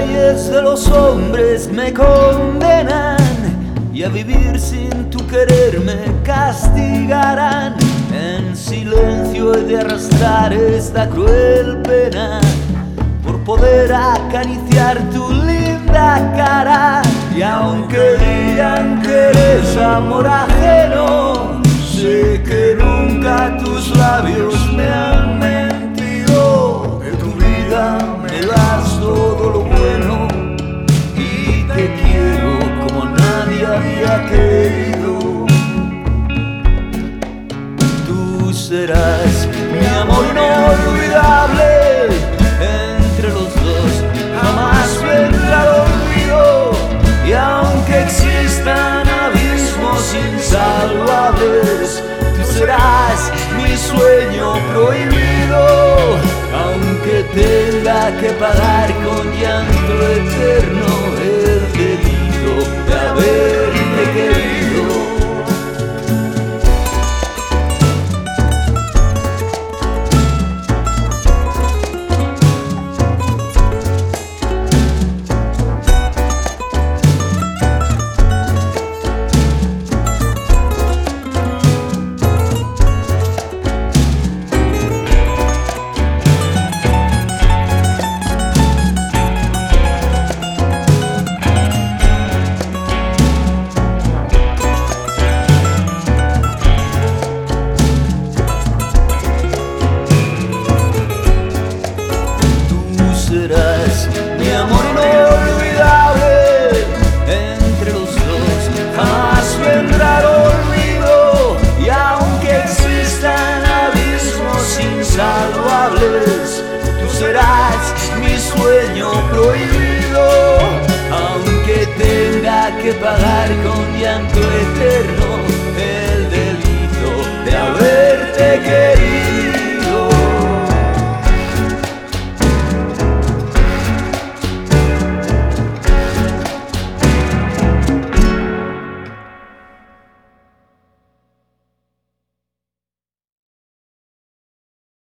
leyes de los hombres me condenan y a vivir sin tu querer me castigarán. En silencio he de arrastrar esta cruel pena por poder acariciar tu linda cara. Y aunque digan que eres amor ajeno, sé que nunca tus labios me han mentido. De tu vida me das todo lo bueno y te quiero como nadie había querido. Tú serás mi amor inolvidable, entre los dos jamás vendrá el olvido. Y aunque existan abismos insalvables, tú serás mi sueño prohibido. Aunque tenga que pagar con llanto eterno el delito de haberte querido. Serás mi amor inolvidable, entre los dos jamás vendrá el olvido. Y aunque existan abismos insalvables, tú serás mi sueño prohibido. Aunque tenga que pagar con llanto eterno